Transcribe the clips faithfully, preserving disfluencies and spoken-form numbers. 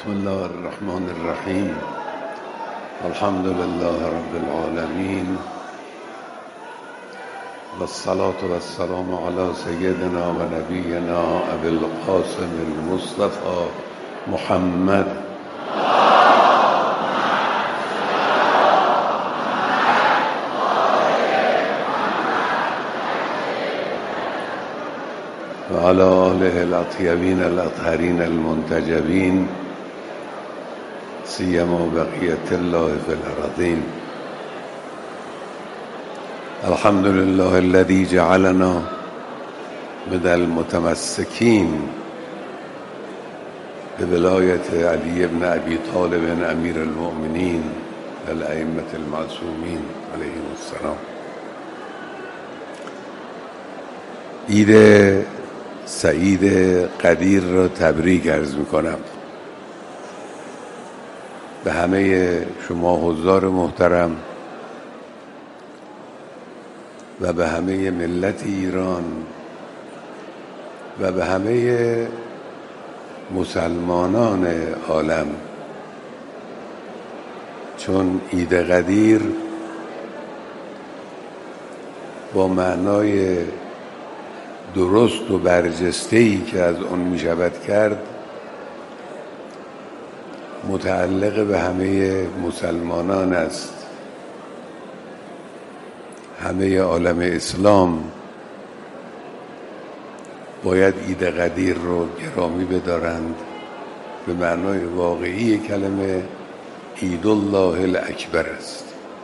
بسم الله الرحمن الرحیم. الحمد لله رب العالمین و الصلاة و السلام علی سیدنا و نبینا ابی القاسم المصطفى محمد و علی آله الاطیبین الاطهرین المنتجبین سیما بقیة الله فی الارضین. الحمد لله الذي جعلنا من المتمسكين بولایت علی بن ابی طالب امیر المؤمنین الائمة المعصومین علیهم السلام. عید سعید قدیر را تبریک عرض میکنم به همه شما حضار محترم و به همه ملت ایران و به همه مسلمانان عالم، چون عید قدیر با معنای درست و برجسته‌ای که از آن می شود کرد متعلق به همه مسلمانان است. همه عالم اسلام باید عید قدیر رو گرامی بدارند. به معنای واقعی کلمه عید الله الاکبر است.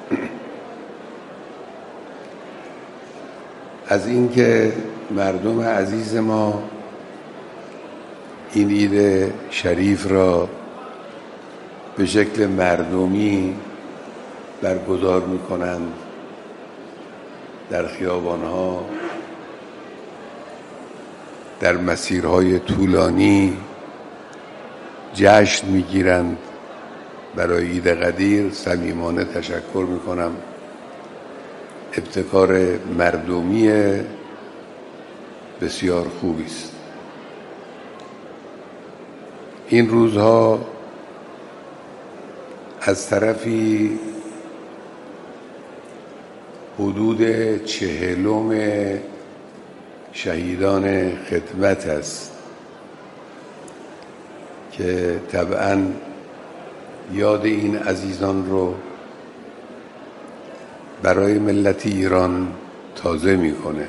از اینکه مردم عزیز ما این عید شریف را به شکل مردمی برگزار می‌کنند، در خیابان‌ها، در مسیرهای طولانی جشن می‌گیرند. برای عید قدیر صمیمانه تشکر می‌کنم. ابتکار مردمی بسیار خوبی است. این روزها از طرفی حدود چهلم شهیدان خدمت است که طبعاً یاد این عزیزان رو برای ملت ایران تازه میکنه.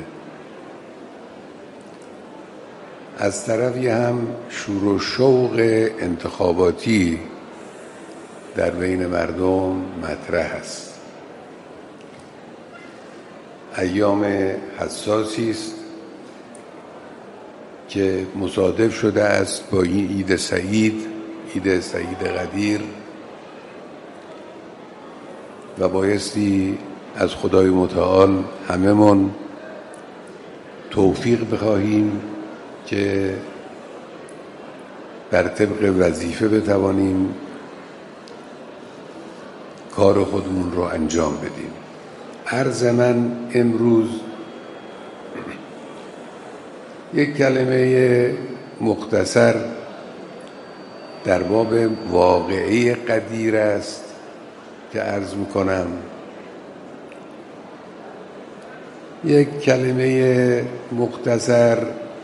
از طرفی هم شور و شوق انتخاباتی در بین مردم مطرح است. ایام حساسی است که مصادف شده است با این عید سعید، عید سعید قدیر، و بایستی از خدای متعال هممون توفیق بخواهیم که بر طبق وظیفه بتوانیم کار خودمون رو انجام بدیم. عرض من امروز یک کلمه مختصر در باب واقعه قدیر است که عرض میکنم. یک کلمه مختصر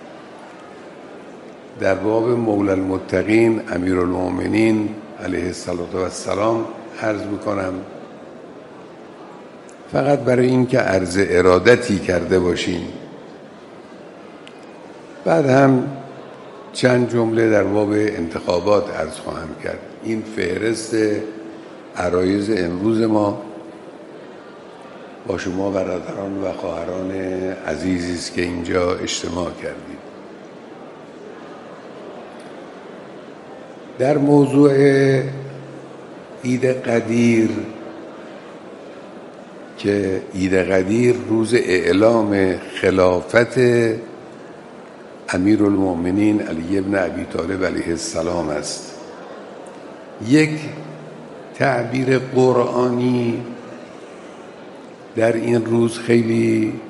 در باب مولا المتقین امیرالمؤمنین علیه السلام عرض میکنم، فقط برای این که عرض ارادتی کرده باشیم. بعد هم چند جمله در باب انتخابات عرض خواهم کرد. این فهرست عرایض امروز ما با شما برادران و خواهران عزیزی است که اینجا اجتماع کردیم. در موضوع عید قدیر که عید قدیر روز اعلام خلافت امیرالمؤمنین علی بن ابی طالب علیه السلام است، یک تعبیر قرآنی در این روز خیلی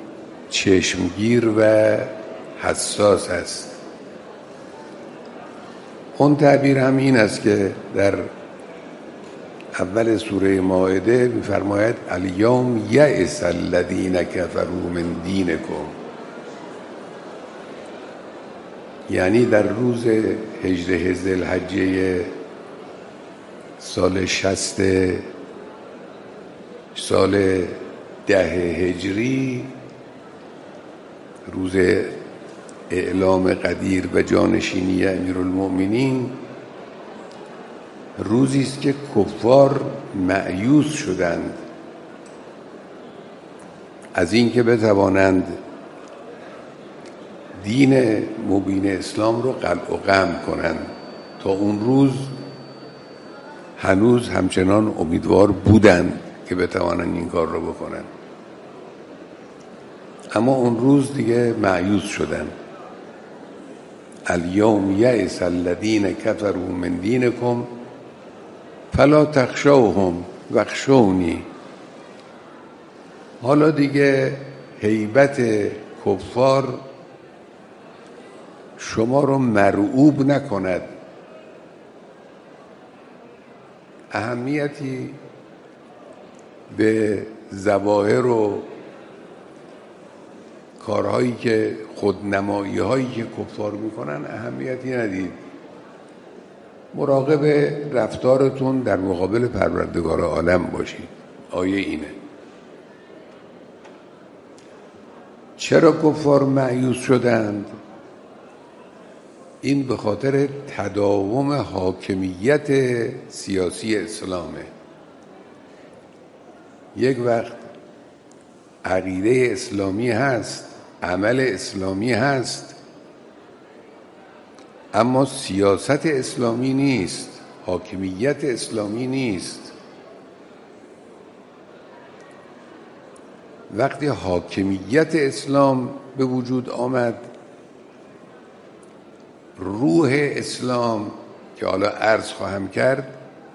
چشمگیر و حساس است. اون تعبیر هم این است که در اول سوره مائده می‌فرماید الیوم یئس الذین کفروا من دینکم، یعنی در روز هجده ذوالحجه سال شصت سال ده هجری، روز اعلام قدیر و جانشینی امیرالمؤمنین، روزی است که کفار مأیوس شدند از اینکه بتوانند دین مبین اسلام رو قلع و قم کنند. تا اون روز هنوز همچنان امیدوار بودند که بتوانند این کار رو بکنند، اما اون روز دیگه مأیوس شدند. الیوم یئس الذین کفروا من دینکم فلا تخشوهم واخشونی. حالا دیگه هیبت کفار شما رو مرعوب نکند، اهمیتی به ظواهر و کارهایی که خودنمایی هایی که کفار میکنن اهمیتی ندید، مراقب رفتارتون در مقابل پروردگار عالم باشید. آیه اینه. چرا کفار مأیوس شدند؟ این به خاطر تداوم حاکمیت سیاسی اسلامه. یک وقت عقیده اسلامی هست، عمل اسلامی هست، اما سیاست اسلامی نیست، حاکمیت اسلامی نیست. وقتی حاکمیت اسلام به وجود آمد، روح اسلام که حالا عرض خواهم کرد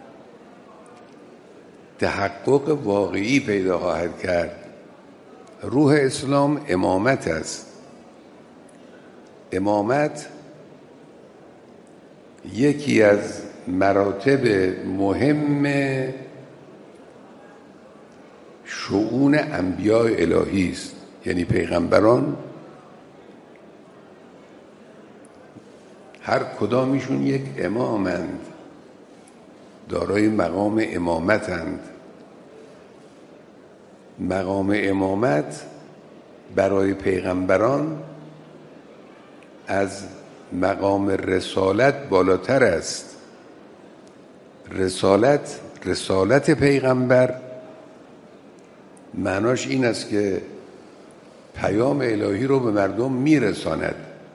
تحقق واقعی پیدا خواهد کرد. روح اسلام امامت است. امامت یکی از مراتب مهم شؤون انبیاء الهی است، یعنی پیغمبران هر کدامشون یک امامند، دارای مقام امامتند. مقام امامت برای پیغمبران از مقام رسالت بالاتر است. رسالت رسالت پیغمبر معناش این است که پیام الهی رو به مردم میرساند،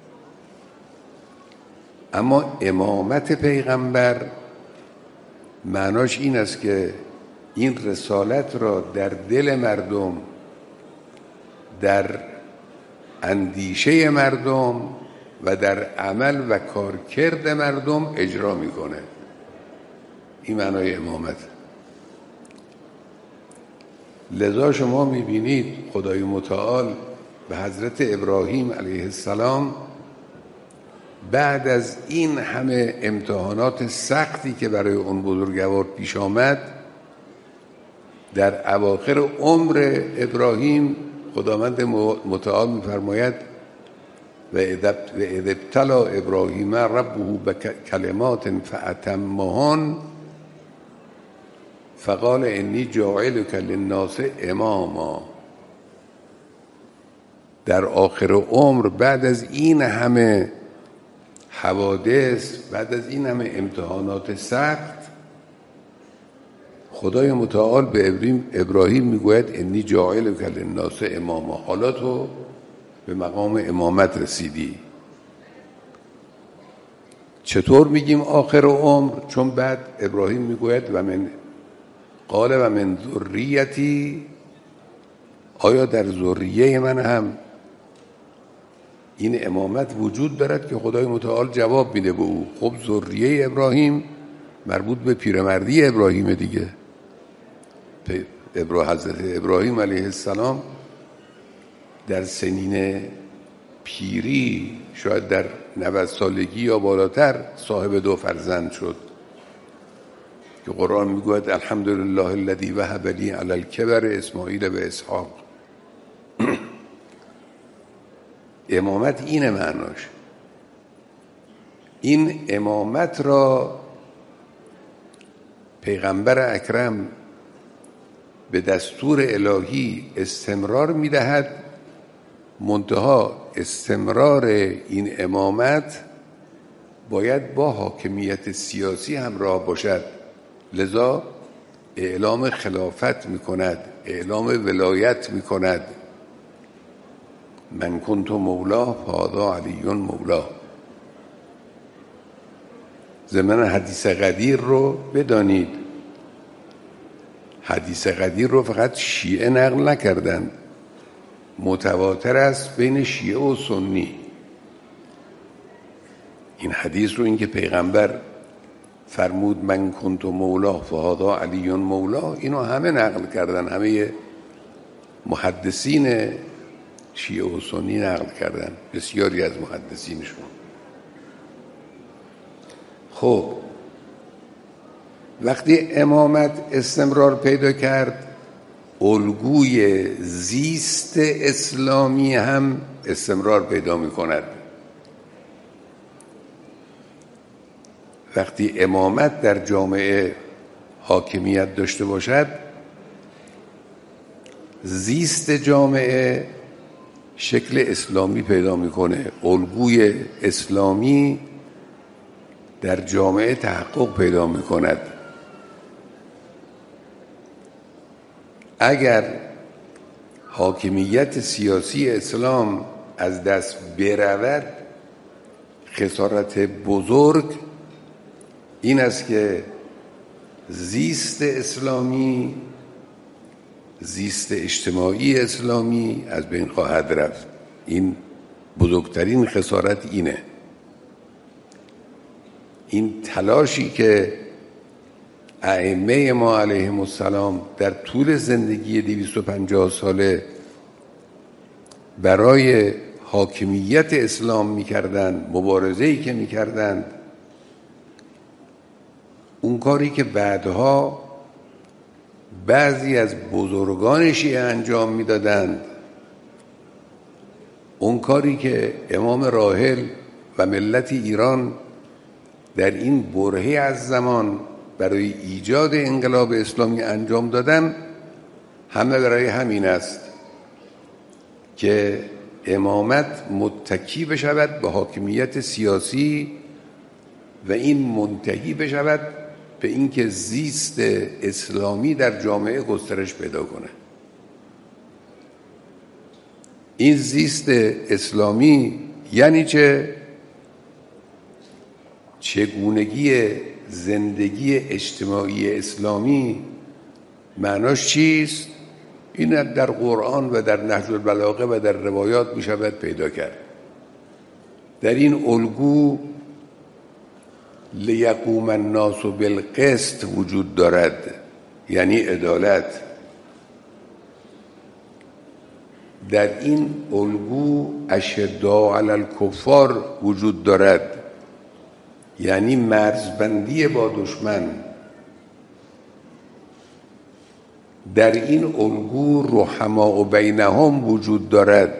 اما امامت پیغمبر معناش این است که این رسالت را در دل مردم، در اندیشه مردم و در عمل و کارکرد مردم اجرا میکنه. این معنای امامت. لذا شما میبینید خدای متعال به حضرت ابراهیم علیه السلام بعد از این همه امتحانات سختی که برای اون بزرگوار پیش آمد، در اواخر عمر ابراهیم خداوند متعال می‌فرماید و اذ ابتلی ابراهیم ربه بکلمات فاتمهن فقال انی جاعلک للناس اماما. در آخر عمر بعد از این همه حوادث، بعد از این همه امتحانات سخت، خدای متعال به ابراهیم میگوید انی جاعلک للناس اماما. حالا تو به مقام امامت رسیدی. چطور میگیم آخر عمر؟ چون بعد ابراهیم میگوید و من قال و من ذریتی، آیا در ذریه من هم این امامت وجود دارد؟ که خدای متعال جواب میده به او. خب ذریه ابراهیم مربوط به پیرمردی ابراهیم دیگه. حضرت ابراهیم علیه السلام در سنین پیری شاید در نود سالگی یا بالاتر صاحب دو فرزند شد که قرآن میگوید الحمدلله الذی وهب لی علی الکبر اسماعیل و اسحاق. امامت اینه معناش. این امامت را پیغمبر اکرم به دستور الهی استمرار میدهد، منتها استمرار این امامت باید با حاکمیت سیاسی همراه باشد، لذا اعلام خلافت میکند، اعلام ولایت میکند. من کنت مولاه فهذا علی مولاه. ضمن حدیث قدیر رو بدانید، حدیث قدیر رو فقط شیعه نقل نکردند، متواتر است بین شیعه و سنی. این حدیث رو، این که پیغمبر فرمود من کنت مولاه فهذا علی مولاه، اینو همه نقل کردن، همه محدثین شیعه و سنی نقل کردن، بسیاری از محدثینشون. خب وقتی امامت استمرار پیدا کرد، الگوی زیست اسلامی هم استمرار پیدا می کند. وقتی امامت در جامعه حاکمیت داشته باشد، زیست جامعه شکل اسلامی پیدا میکنه، الگوی اسلامی در جامعه تحقق پیدا میکند. اگر حاکمیت سیاسی اسلام از دست برود، خسارت بزرگ این است که زیست اسلامی، زیست اجتماعی اسلامی از بین خواهد رفت. این بزرگترین خسارت اینه. این تلاشی که ائمه ما علیهم السلام در طول زندگی دویست و پنجاه ساله برای حاکمیت اسلام می‌کردند، مبارزه‌ای که می‌کردند، اون کاری که بعدها بعضی از بزرگان شیعه انجام میدادند، اون کاری که امام راحل و ملت ایران در این برهه از زمان برای ایجاد انقلاب اسلامی انجام دادن، همه برای همین است که امامت متکی بشود به حاکمیت سیاسی و این منتهی بشود به اینکه زیست اسلامی در جامعه گسترش پیدا کنه. این زیست اسلامی یعنی چه؟ چگونگی زندگی اجتماعی اسلامی معناش چیست؟ این در قرآن و در نهج البلاغه و در روایات می شود پیدا کرد. در این الگو لیقوم الناس بالقسط وجود دارد، یعنی عدالت. در این الگو اشداء علی الکفار وجود دارد، یعنی مرزبندی با دشمن. در این الگو رحماء بینهم وجود دارد،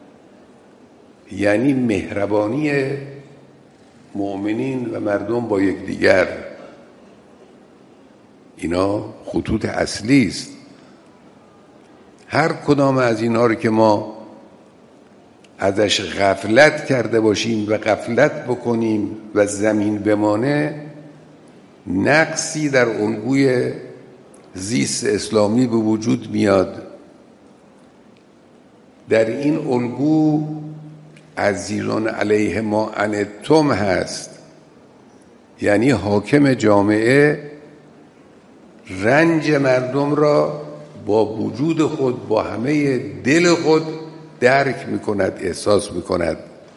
یعنی مهربانی مؤمنین و مردم با یکدیگر. اینا خطوط اصلی است. هر کدام از اینا رو که ما ازش غفلت کرده باشیم و غفلت بکنیم و زمین بمانه، نقصی در الگوی زیست اسلامی به وجود میاد. در این الگو عزیزان علیه ما عنتم هست، یعنی حاکم جامعه رنج مردم را با وجود خود، با همه دل خود درک میکند، احساس میکند.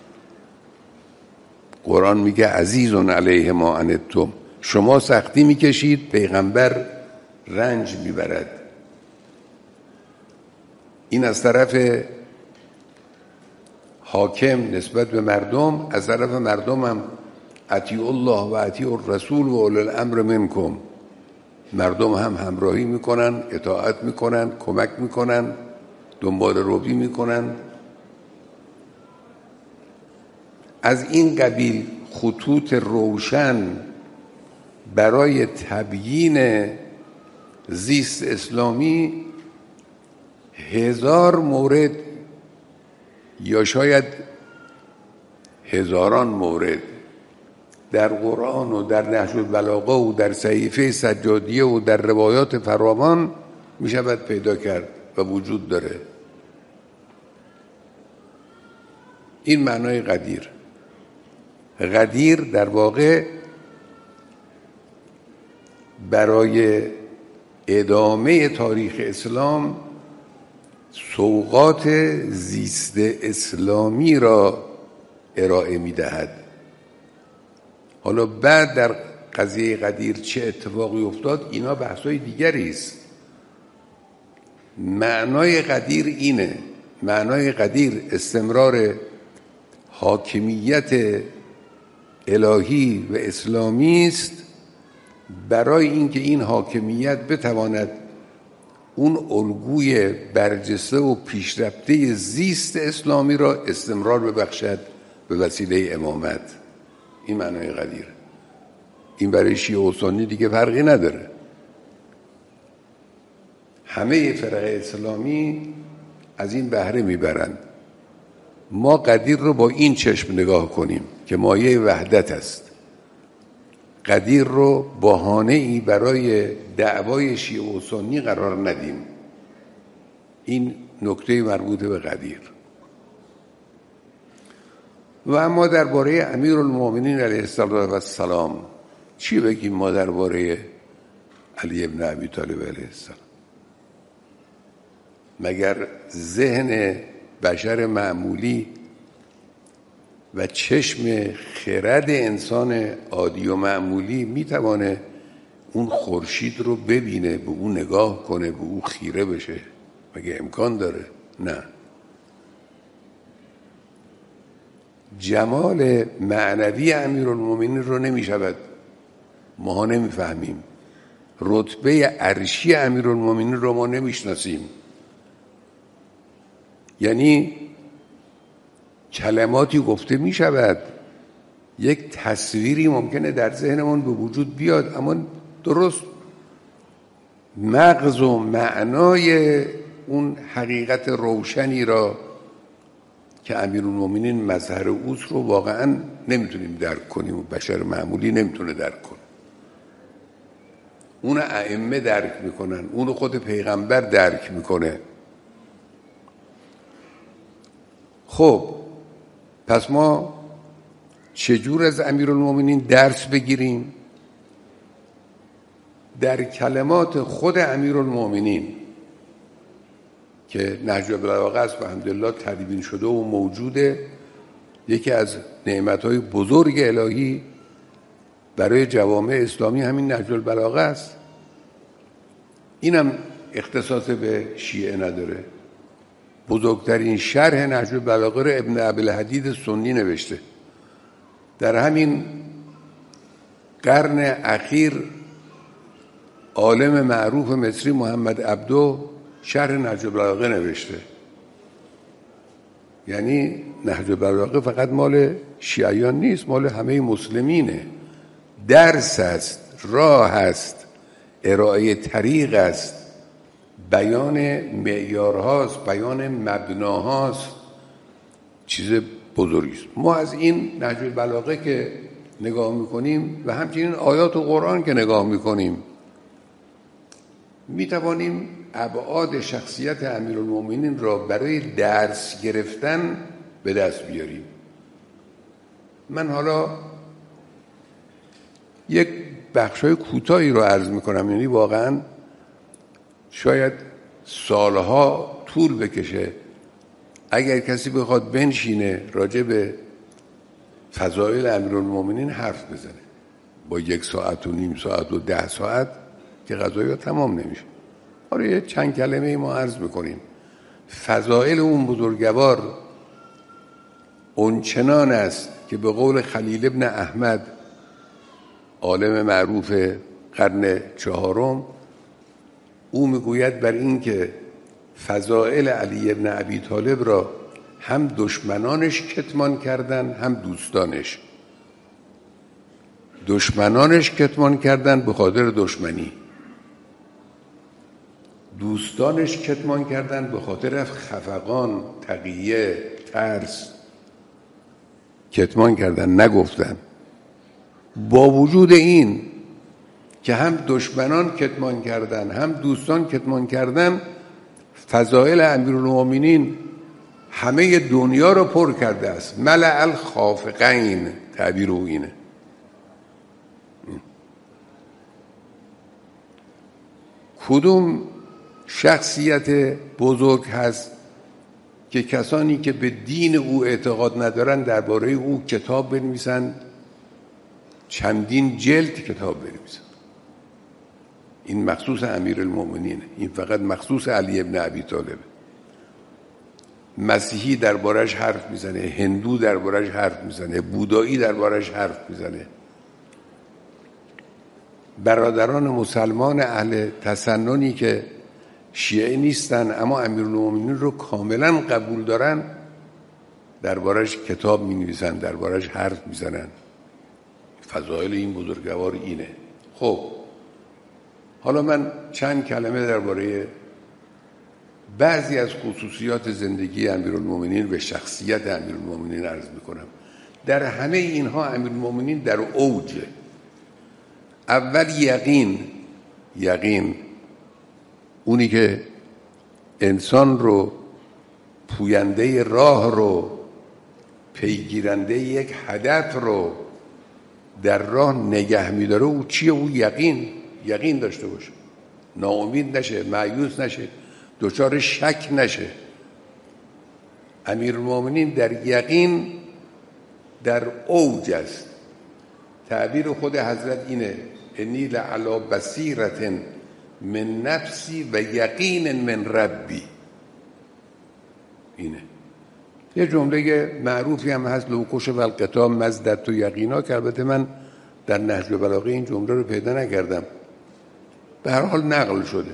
قرآن میگه عزیزان علیه ما عنتم، شما سختی میکشید، پیغمبر رنج میبرد. این از طرف حاکم نسبت به مردم، از طرف مردم هم اطیعوا الله و اطیعوا الرسول و اولی الامر منکم، مردم هم همراهی میکنن، اطاعت میکنن، کمک میکنن، دنبال روی میکنن. از این قبیل خطوط روشن برای تبیین زیست اسلامی هزار مورد یا شاید هزاران مورد در قرآن و در نهج البلاغه و در صحیفه سجادیه و در روایات فراوان می شود پیدا کرد و وجود داره. این معنای غدیر. غدیر در واقع برای ادامه تاریخ اسلام سوغات زیست اسلامی را ارائه می دهد. حالا بعد در قضیه غدیر چه اتفاقی افتاد اینا بحثای دیگری است. معنای غدیر اینه، معنای غدیر استمرار حاکمیت الهی و اسلامی است برای اینکه این حاکمیت بتواند اون الگوی برجسته و پیشرفته زیست اسلامی را استمرار ببخشد به وسیله امامت. این معنای غدیر. این برای شیعه و سنی دیگه فرقی نداره. همه فرق اسلامی از این بهره میبرند. ما غدیر رو با این چشم نگاه کنیم که مایه وحدت است. غدیر رو بهانه‌ای برای دعوای شیعه و سنی قرار ندیم. این نکته مربوط به غدیر. و اما درباره امیرالمومنین علیه السلام چی بگیم ما درباره علی ابن ابی طالب علیه السلام؟ مگر ذهن بشر معمولی و چشم خرد انسان عادی و معمولی میتوانه اون خورشید رو ببینه، به اون نگاه کنه، به اون خیره بشه؟ مگه امکان داره؟ نه. جمال معنوی امیرالمومنین رو نمیشود، ما نمیفهمیم. رتبه عرشی امیرالمومنین رو ما نمیشناسیم. یعنی کلماتی گفته می شود، یک تصویری ممکنه در ذهنمون به وجود بیاد، اما درست مغز و معنای اون حقیقت روشنی را که امیرالمومنین مظهر اوست رو واقعا نمیتونیم درک کنیم و بشر معمولی نمیتونه درک کنه. اون ائمه درک میکنن، اون خود پیغمبر درک میکنه. خب پس ما چجور از امیرالمومنین درس بگیریم؟ در کلمات خود امیرالمومنین که نهج البلاغه است و الحمدلله تدوین شده و موجوده، یکی از نعمتهای بزرگ الهی برای جوامع اسلامی همین نهج البلاغه است. اینم اختصاص به شیعه نداره. بزرگترین شرح نهج البلاغه رو ابن ابی‌الحدید سنی نوشته. در همین قرن اخیر عالم معروف مصری محمد عبدو شرح نهج البلاغه نوشته. یعنی نهج البلاغه فقط مال شیعیان نیست، مال همه مسلمینه. درس است، راه است، ارائه طریق است، بیان معیارهاست، بیان مبناهاست، چیز بزرگی است. ما از این نهج البلاغه که نگاه میکنیم و همچنین آیات قرآن که نگاه میکنیم میتوانیم ابعاد شخصیت امیرالمومنین را برای درس گرفتن به دست بیاریم. من حالا یک بخشای کوتاهی رو عرض میکنم، یعنی واقعا شاید سالها طول بکشه اگر کسی بخواد بنشینه راجع به فضائل امیرالمومنین حرف بزنه. با یک ساعت و نیم ساعت و ده ساعت که قضایا تمام نمیشه. آره یه چند کلمه ما عرض میکنیم. فضائل اون بزرگوار اونچنان است که به قول خلیل ابن احمد عالم معروف قرن چهارم، او میگوید بر این که فضائل علی ابن ابی طالب را هم دشمنانش کتمان کردن هم دوستانش. دشمنانش کتمان کردن به خاطر دشمنی، دوستانش کتمان کردن به خاطر خفقان، تقیه، ترس، کتمان کردن، نگفتن. با وجود این که هم دشمنان کتمان کردن هم دوستان کتمان کردن، فضائل امیرالمومنین همه دنیا رو پر کرده است. ملأ الخافقین، تعبیر او اینه. کدوم شخصیت بزرگ هست که کسانی که به دین او اعتقاد ندارن درباره او کتاب بنویسن، چندین جلد کتاب بنویسن؟ این مخصوص امیرالمومنینه، این فقط مخصوص علی ابن ابی طالب. مسیحی دربارش حرف میزنه، هندو دربارش حرف میزنه، بودایی دربارش حرف میزنه. برادران مسلمان اهل تسننی که شیعه نیستن اما امیرالمومنین رو کاملا قبول دارن، دربارش کتاب می نویسن، دربارش حرف میزنن. فضائل این بزرگوار اینه. خب حالا من چند کلمه درباره بعضی از خصوصیات زندگی امیرالمومنین و شخصیت امیرالمومنین عرض میکنم. در همه اینها امیرالمومنین در اوجه. اول یقین، یقین اونی که انسان رو پوینده راه رو، پیگیرنده یک هدف رو در راه نگه میداره. او چیه؟ او یقین، یقین داشته باشه، ناامید نشه، مایوس نشه، دچار شک نشه. امیرالمومنین در یقین در اوج است. تعبیر خود حضرت اینه: انی لعلی بصیرة من نفسی و یقین من ربی. اینه. یه جمله معروفی هم هست: لو کش و القطاع مزدت و یقینا، که البته من در نهج البلاغه این جمله رو پیدا نکردم، به هر حال نقل شده.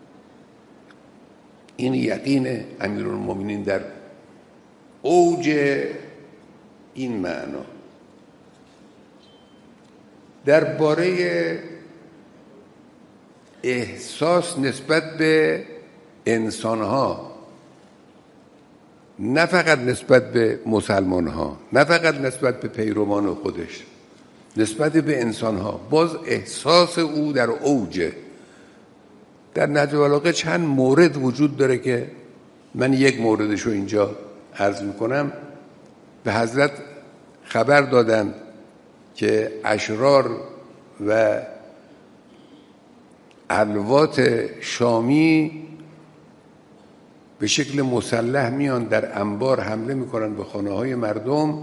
این یقین امیرالمومنین در اوج این معنا. درباره احساس نسبت به انسانها، نه فقط نسبت به مسلمانها، نه فقط نسبت به پیروان خودش، نسبت به انسانها، باز احساس او در اوجه. در نهج البلاغه چند مورد وجود داره که من یک موردش رو اینجا عرض میکنم. به حضرت خبر دادن که اشرار و الوات شامی به شکل مسلح میان در انبار حمله میکنن به خانه های مردم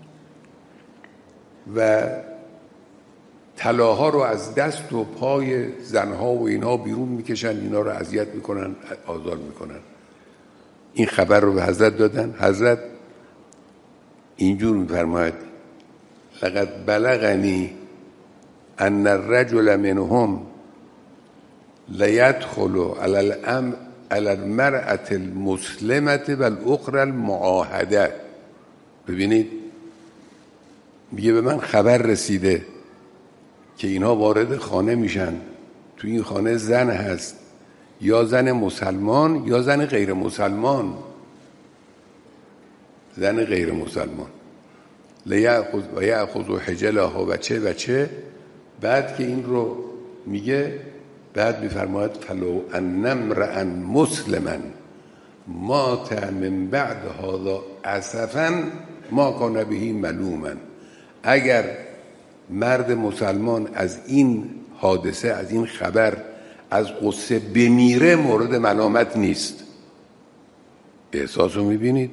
و طلاها رو از دست و پای زنها و اینها بیرون میکشن، اینا رو اذیت میکنن، آزار میکنن. این خبر رو به حضرت دادن. حضرت اینجور میفرماید: لقد بلغنی ان الرجل منهم لیدخل علی الامر علی المرأة المسلمة و الاخرى المعاهده. ببینید، میگه به من خبر رسیده که اینها وارد خانه میشن، تو این خانه زن هست، یا زن مسلمان یا زن غیر مسلمان، زن غیر مسلمان. لیأخذ و یأخذ حجلها و چه و چه. بعد که این رو میگه، بعد میفرماید: فلو ان امرأ مسلما مات من بعد هذا اسفا ما کان به ملوما. اگر مرد مسلمان از این حادثه، از این خبر، از قصه بمیره، مورد ملامت نیست. احساس رو میبینید؟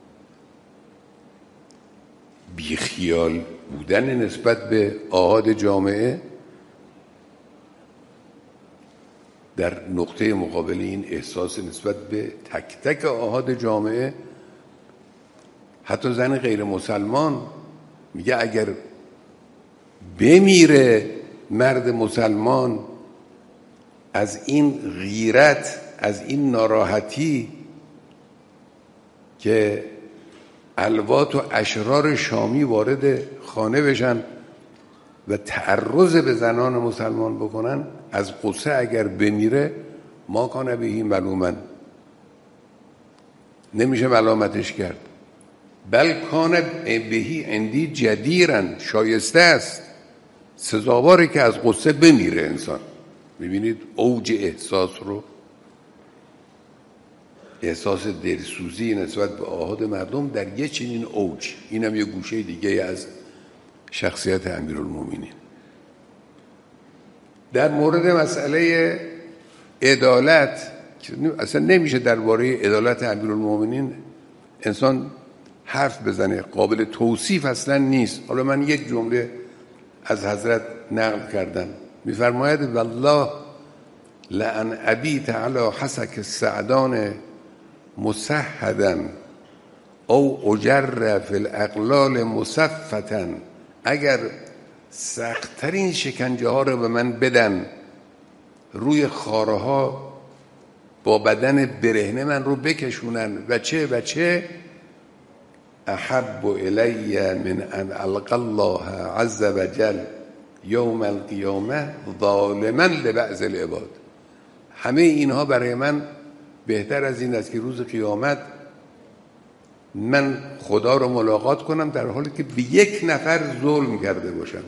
بیخیال بودن نسبت به آحاد جامعه. در نقطه مقابل این احساس نسبت به تک تک آحاد جامعه، حتی زن غیر مسلمان میگه اگر بمیره مرد مسلمان از این غیرت، از این ناراحتی که الوات و اشرار شامی وارد خانه بشن و تعرض به زنان مسلمان بکنن، از غصه اگر بمیره ما کان بهی ملومن، نمیشه ملامتش کرد، بل کان بهی عندی جدیرن، شایسته است، سزاواره که از غصه بمیره انسان. میبینید اوج احساس رو، احساس دلسوزی نسبت به آحاد مردم در یه چنین اوج. اینم یه گوشه دیگه از شخصیت امیرالمومنین. در مورد مسئله عدالت اصلا نمیشه درباره عدالت امیرالمومنین انسان حرف بزنه، قابل توصیف اصلا نیست. حالا من یک جمله از حضرت نقل کردم، میفرماید والله لأن ابیت علی حسک السعدان مسحدا او اجر فی الاقلال مصفتا، اگر سختترین شکنجه ها رو به من بدن، روی خاره ها با بدن برهنه من رو بکشونن و چه و چه، احب الی من ان القى الله عز وجل یوم القیامه ظالما لبعض العباد. همه اینها برای من بهتر از این است که روز قیامت من خدا رو ملاقات کنم در حالی که به یک نفر ظلم کرده باشم.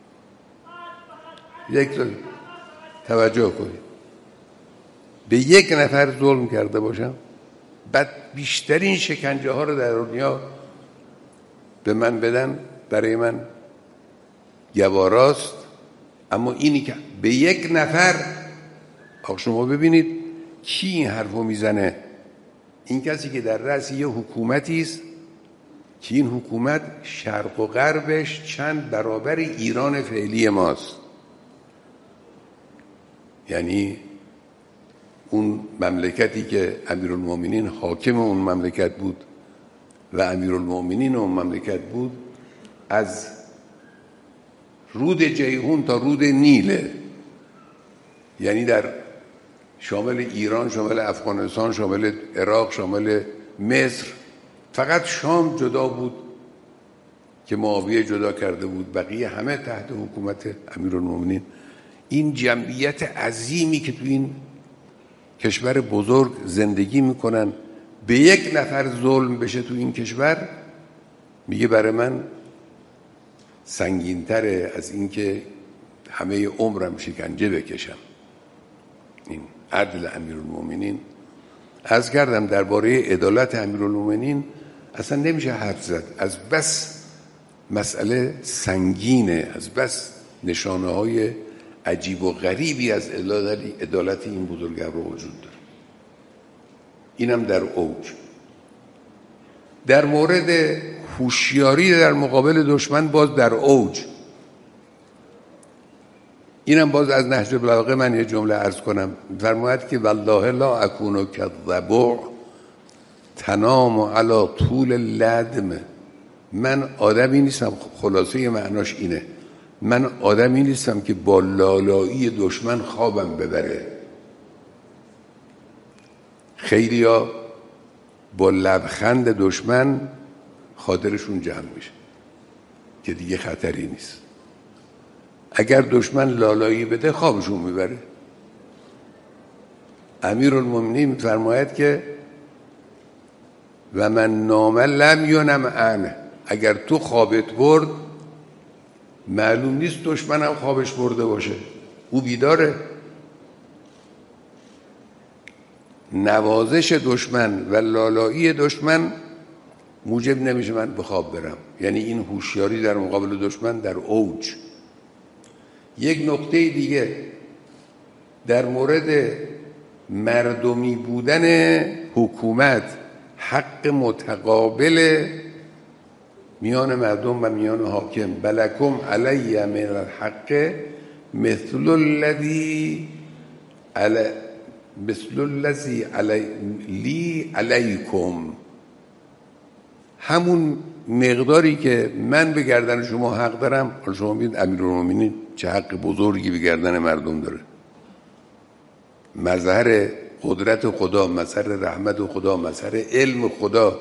یک ظلم. توجه کنید، به یک نفر ظلم کرده باشم، بعد بیشترین شکنجه ها رو در دنیا به من بدن، برای من گواراست. اما اینی که به یک نفر، آخه شما ببینید کی این حرفو میزنه؟ این کسی که در رأس یه حکومتی است که این حکومت شرق و غربش چند برابر ایران فعلی ماست. یعنی اون مملکتی که امیرالمومنین حاکم اون مملکت بود و امیرالمومنین اون مملکت بود، از رود جیهون تا رود نیله، یعنی در شامل ایران، شامل افغانستان، شامل عراق، شامل مصر، فقط شام جدا بود که معاویه جدا کرده بود، بقیه همه تحت حکومت امیرالمومنین. این جمعیت عظیمی که تو این کشور بزرگ زندگی میکنن، به یک نفر ظلم بشه تو این کشور، میگه برای من سنگین‌تره از این که همه عمرم شکنجه بکشم. این عدل امیرالمومنین. عرض کردم درباره عدالت امیرالمومنین اصلا نمیشه حرف زد، از بس مسئله سنگینه، از بس نشانه های عجیب و غریبی از عدالت این بزرگوار وجود داره. اینم در اوج. در مورد هوشیاری در مقابل دشمن باز در اوج. اینم باز از نهج البلاغه من یه جمله عرض کنم. فرماید که والله لا اکون کالضبع تنام علی طول اللدم. من آدمی نیستم، خلاصه معناش اینه، من آدمی نیستم که با لالایی دشمن خوابم ببره. خیلیا با لبخند دشمن خاطرشون جمع میشه که دیگه خطری نیست. اگر دشمن لالایی بده خوابشون میبره. امیرالمومنین فرماید که و من نام لم ینم عنه، اگر تو خوابت برد معلوم نیست دشمنم خوابش برده باشه، او بیداره. نوازش دشمن و لالایی دشمن موجب نمیشه من به خواب برم. یعنی این هوشیاری در مقابل دشمن در اوج. یک نکته دیگه در مورد مردمی بودن حکومت، حق متقابل میان مردم و میان حاکم، بلکم علی من الحق مثل الذی علی مثل الذی علی لی علیکم، همون مقداری که من به گردن شما حق دارم، حالا شما ببینید امیرالمومنین چه حق بزرگی به گردن مردم داره. مظهر قدرت خدا، مظهر رحمت خدا، مظهر علم خدا،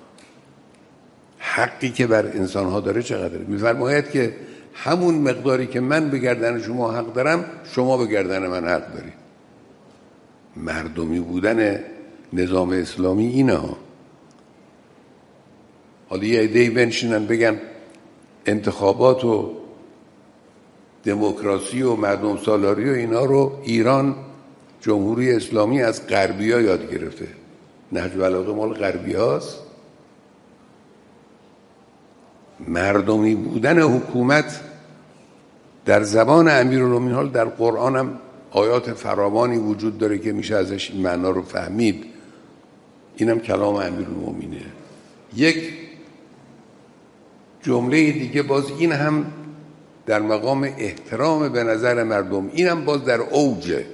حقی که بر انسانها داره چقدره. میفرماید که همون مقداری که من به گردن شما حق دارم، شما به گردن من حق دارید. مردمی بودن نظام اسلامی اینه ها. حالا یه عده‌ای بنشینن بگن انتخابات و دموکراسی و مردم سالاری و اینا رو ایران جمهوری اسلامی از غربی ها یاد گرفته. نهج البلاغه مال غربی هاست. مردمی بودن حکومت در زبان امیرالمومنین، حال در قرآن هم آیات فراوانی وجود داره که میشه ازش این معنا رو فهمید. اینم کلام امیرالمومنینه. یک جمله دیگه باز این هم در مقام احترام به نظر مردم، اینم باز در اوجه.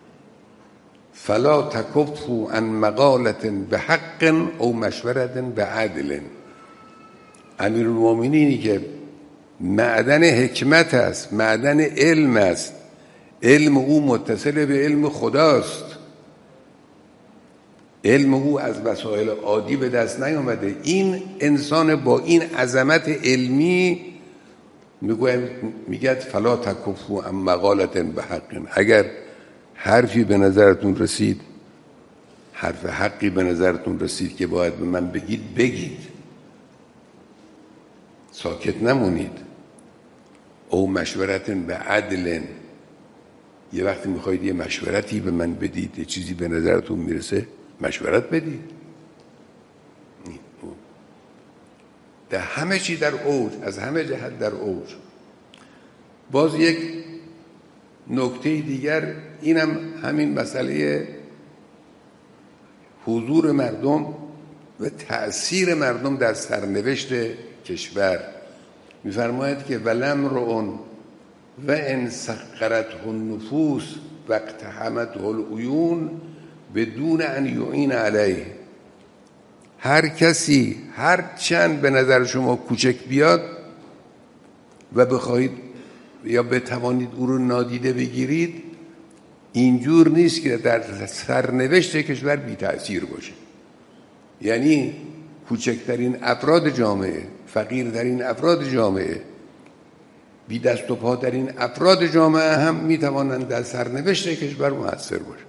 فلا تکفوا عن مقالة بحق او مشورة بعدل. امیرالمومنینی که معدن حکمت است، معدن علم است، علم او متصل به علم خداست، علم او از وسایل عادی به دست نیامده. این انسان با این عظمت علمی میگوید میگه فلا تکفوا عن مقالة بحق. اگر حرفی به نظرتون رسید، حرف حقی به نظرتون رسید که باید به من بگید، بگید، ساکت نمونید. او مشورت به عدل. یه وقتی میخواید یه مشورتی به من بدید، یه چیزی به نظرتون میرسه، مشورت بدید. در همه چی در اوج، از همه جهت در اوج. باز یک نکته دیگر اینم همین مسئله حضور مردم و تأثیر مردم در سرنوشت کشور. میفرماید که ولم رؤون و ان سقرته النفوس و اقتحمته العیون بدون ان یعین علیه. هر کسی هر چند به نظر شما کوچک بیاد و بخواید یا بتوانید او رو نادیده بگیرید، اینجور نیست که در سرنوشت کشور بی تأثیر باشه. یعنی کوچکترین افراد جامعه، فقیرترین افراد جامعه، بی دست و پا ترین افراد جامعه هم می توانند در سرنوشت کشور مؤثر باشه.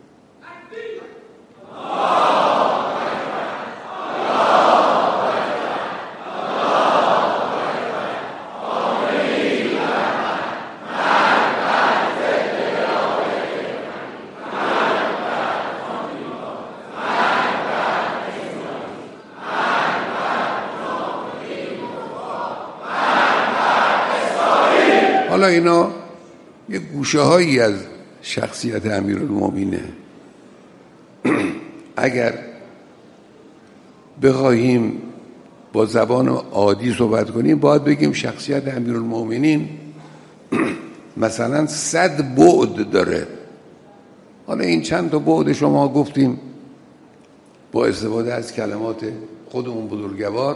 حالا اینا یه گوشه هایی از شخصیت امیرالمومنینه. اگر بخواهیم با زبان عادی صحبت کنیم، باید بگیم شخصیت امیرالمومنین مثلا صد بعد داره. حالا این چند تا بعد شما گفتیم با استفاده از کلمات خودمون بزرگوار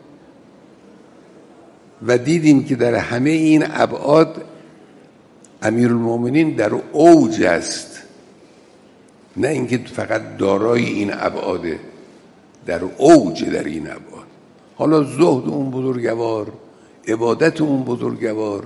و دیدیم که در همه این ابعاد امیرالمومنین در اوج است، نه اینکه فقط دارای این ابعاده، در اوج در این ابعاد. حالا زهد اون بزرگوار، عبادت اون بزرگوار،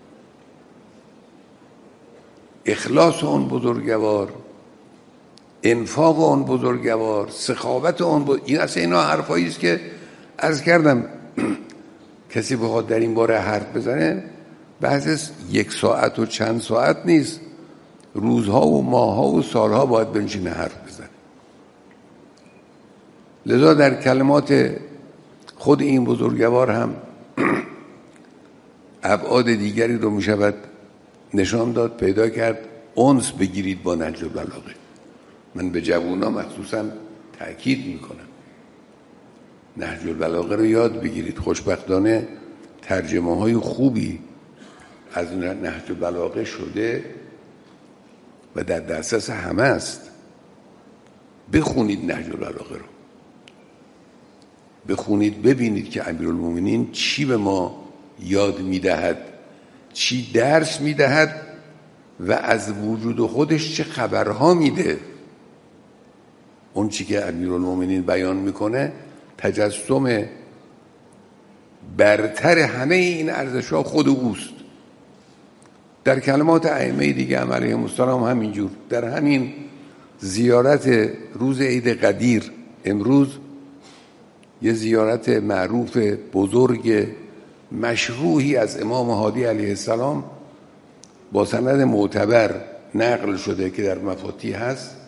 اخلاص اون بزرگوار، انفاق اون بزرگوار، سخاوت اون بزرگوار. این اصلا اینا حرفایی است که عرض کردم کسی بخواد در این باره حرف بزنه بحث یک ساعت و چند ساعت نیست، روزها و ماهها و سالها باید بنشینه حرف بزنه. لذا در کلمات خود این بزرگوار هم ابعاد دیگری رو میشود نشان داد، پیدا کرد. انس بگیرید با نهج البلاغه. من به جوونا مخصوصا تأکید میکنم نهج البلاغه رو یاد بگیرید. خوشبختانه ترجمه های خوبی از نهج البلاغه شده و در دسترس همه است. بخونید نهج البلاغه رو، بخونید ببینید که امیرالمومنین چی به ما یاد میدهد، چی درس میدهد و از وجود خودش چه خبرها میده. اون چی که امیرالمومنین بیان میکنه تجسم برتر همه این ارزش‌ها خود اوست. در کلمات ائمه دیگه هم علیهم السلام همینجور. در همین زیارت روز عید قدیر امروز یه زیارت معروف بزرگ مشروحی از امام هادی علیه السلام با سند معتبر نقل شده که در مفاتیح هست.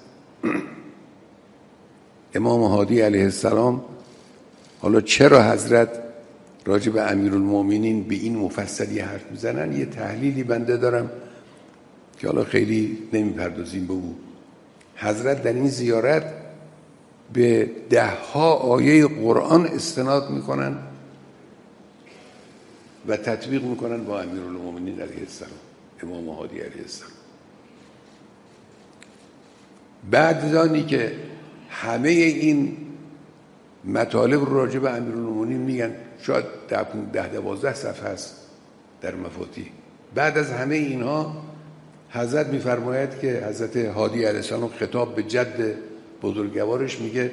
امام هادی علیه السلام، حالا چرا حضرت راجع به امیرالمومنین به این مفصلی حرف میزنن، یه تحلیلی بنده دارم که حالا خیلی نمیپردازیم به او. حضرت در این زیارت به ده ها آیه قرآن استناد میکنن و تطبیق میکنن با امیرالمومنین علیه السلام، امام هادی علیه السلام. بعد زانی که همه این مطالب رو راجع به امیرالمومنین میگن، شاید ده دوازده صفحه است در مفاتیح. بعد از همه اینها حضرت میفرماید که حضرت هادی علیه السلام خطاب به جد بزرگوارش میگه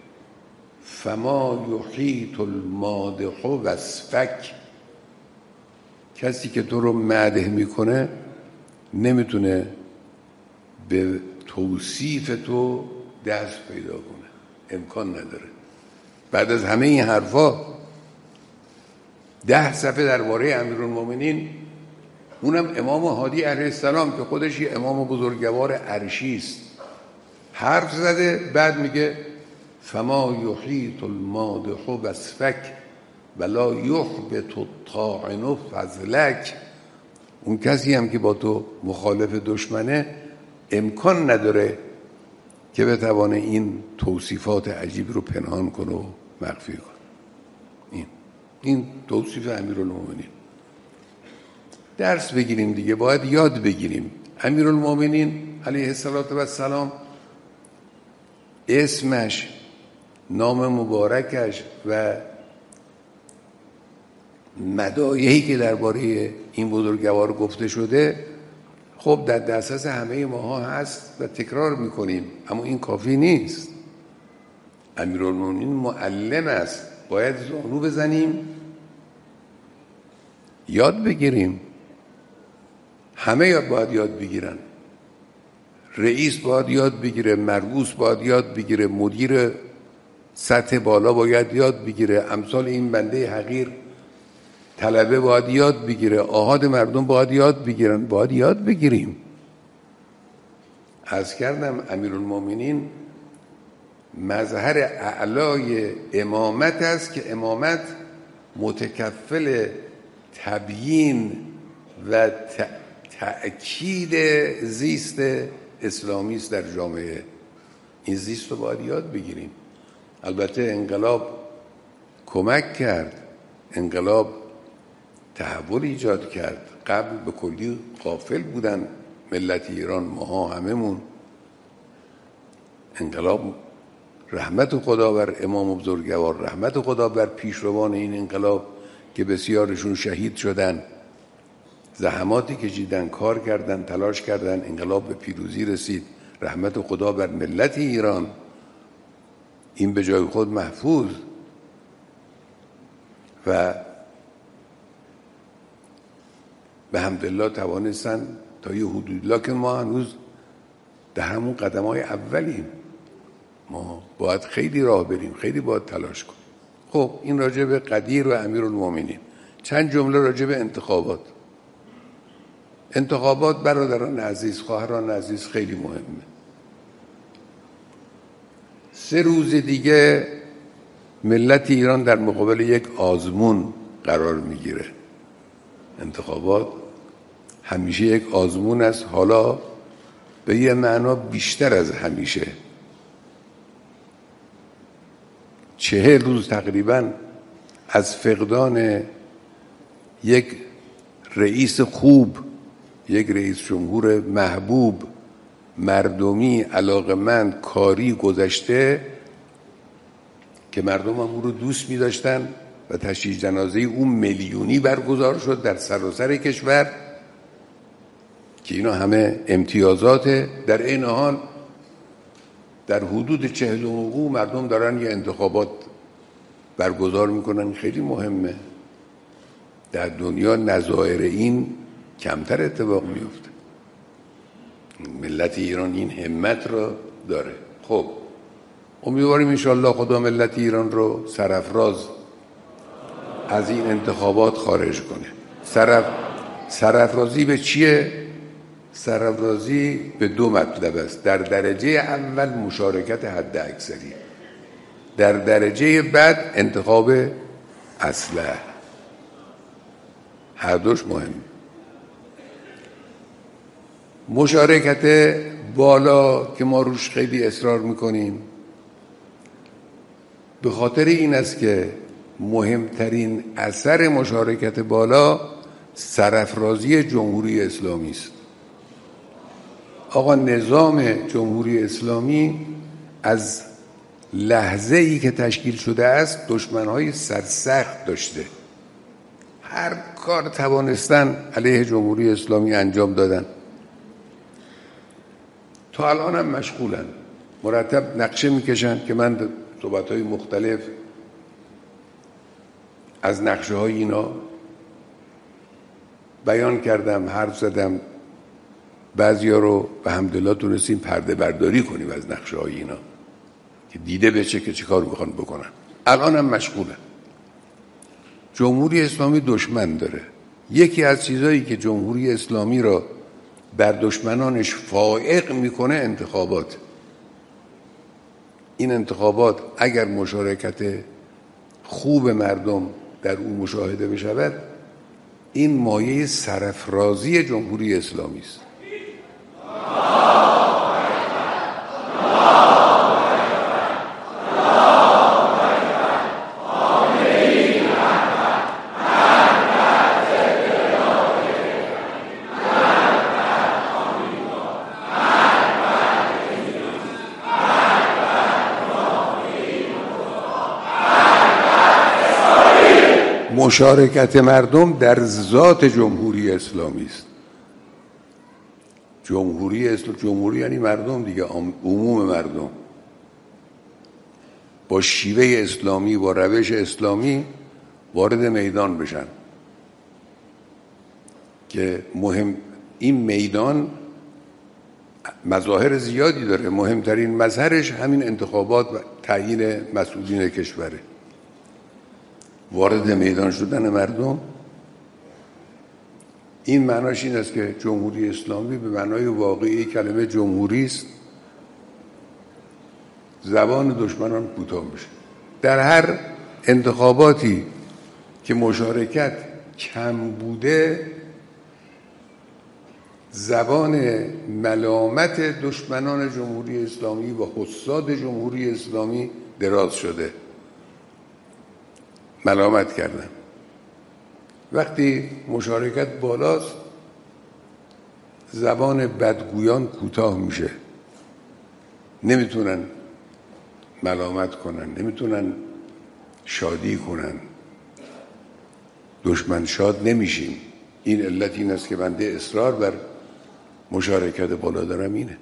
فما یحیط المادح وصفک، کسی که تو رو مدح میکنه نمیتونه به توصیف تو دست پیدا کنه، امکان نداره. بعد از همه این حرفا ده صفحه درباره امیرالمومنین، اونم امام هادی علیه السلام که خودش یه امام بزرگوار عرشی است، حرف زده. بعد میگه فما یحیط المادح وصفک ولا یحبط الطاعن فضلک، اون کسی هم که با تو مخالف دشمنه امکان نداره که بتوانه این توصیفات عجیب رو پنهان کنه و مخفی کنه. این این توصیف امیرالمومنین. درس بگیریم دیگه، باید یاد بگیریم. امیرالمومنین علیه السلام اسمش، نام مبارکش و مدایحی که درباره این بزرگوار گفته شده خب در دسترس همه ماها هست و تکرار میکنیم، اما این کافی نیست. امیرالمومنین معلم است، باید زانو بزنیم یاد بگیریم. همه یاد باید یاد بگیرن. رئیس باید یاد بگیره، مرئوس باید یاد بگیره، مدیر سطح بالا باید یاد بگیره، امثال این بنده حقیر طلبه باید یاد بگیره، آحاد مردم باید یاد بگیرن. باید یاد بگیریم. عرض کردم امیرالمومنین مظهر اعلای امامت است که امامت متکفل تبیین و تأکید زیست اسلامی است در جامعه. این زیست رو باید یاد بگیریم. البته انقلاب کمک کرد، انقلاب تحول ایجاد کرد. قبل به کلی غافل بودن ملت ایران، ماها هممون. انقلاب رحمت خدا بر امام بزرگوار، رحمت خدا بر پیشروان این انقلاب که بسیارشون شهید شدن، زحماتی کشیدن، کار کردن، تلاش کردن، انقلاب به پیروزی رسید. رحمت خدا بر ملت ایران، این به جای خود محفوظ. و به حمدالله توانستن تا یه حدود، لکن ما هنوز در همون قدم های اولیم. ما باید خیلی راه بریم، خیلی باید تلاش کنیم. خب این راجع به قدیر و امیرالمومنین. چند جمله راجع به انتخابات. انتخابات برادران عزیز، خواهران عزیز، خیلی مهمه. سه روز دیگه ملت ایران در مقابل یک آزمون قرار میگیره. انتخابات همیشه یک آزمون است، حالا به یه معنا بیشتر از همیشه. چهل روز تقریبا از فقدان یک رئیس خوب، یک رئیس جمهور محبوب، مردمی، علاقمند، کاری گذشته که مردم هم او رو دوست می داشتن و تشییع جنازه اون میلیونی برگزار شد در سراسر کشور که اینا همه امتیازاته. در این حال در حدود چهل حقوق مردم دارن یه انتخابات برگزار میکنن خیلی مهمه. در دنیا نظایر این کمتر اتفاق میفته. ملت ایران این همت را داره. خب امیدواریم انشاءالله خدا ملت ایران رو سرافراز از این انتخابات خارج کنه. سرف... سرافرازی به چیه؟ سرافرازی به دو مطلب است. در درجه اول مشارکت حد اکثری، در درجه بعد انتخاب اسلحه. هر دوش مهم. مشارکت بالا که ما روش خیلی اصرار میکنیم به خاطر این است که مهمترین اثر مشارکت بالا سرافرازی جمهوری اسلامی است. آقا نظام جمهوری اسلامی از لحظه ای که تشکیل شده است دشمنهای سرسخت داشته. هر کار توانستن علیه جمهوری اسلامی انجام دادن. تا الان هم مشغولن، مرتب نقشه میکشن که من صحبت‌های مختلف از نقشه های اینا بیان کردم، حرف زدم. بعضیا رو به حمدالله تونستیم پرده برداری کنیم از نقشه های اینا که دیده بشه که چه کار میخوان بکنن. الان هم مشغولن. جمهوری اسلامی دشمن داره. یکی از چیزایی که جمهوری اسلامی را بر دشمنانش فائق میکنه انتخابات. این انتخابات اگر مشارکت خوب مردم در اون مشاهده بشود، این مایه سرافرازی جمهوری اسلامی است. مشارکت مردم در ذات جمهوری اسلامی است. جمهوری اسلام، جمهوری یعنی مردم دیگه، عموم مردم با شیوه اسلامی، با روش اسلامی وارد میدان بشن که مهم این میدان مظاهر زیادی داره. مهمترین مظهرش همین انتخابات و تعیین مسئولین کشوره. وارد میدان شدن مردم، این معناش این است که جمهوری اسلامی به معنای واقعی کلمه جمهوری است، زبان دشمنان کوتاه بشه. در هر انتخاباتی که مشارکت کم بوده، زبان ملامت دشمنان جمهوری اسلامی و حساد جمهوری اسلامی دراز شده. ملامت کردن. وقتی مشارکت بالاست، زبان بدگویان کوتاه میشه. نمیتونن ملامت کنن، نمیتونن شادی کنن. دشمن شاد نمیشیم. این علت این است که بنده اصرار بر مشارکت بالا دارم. اینه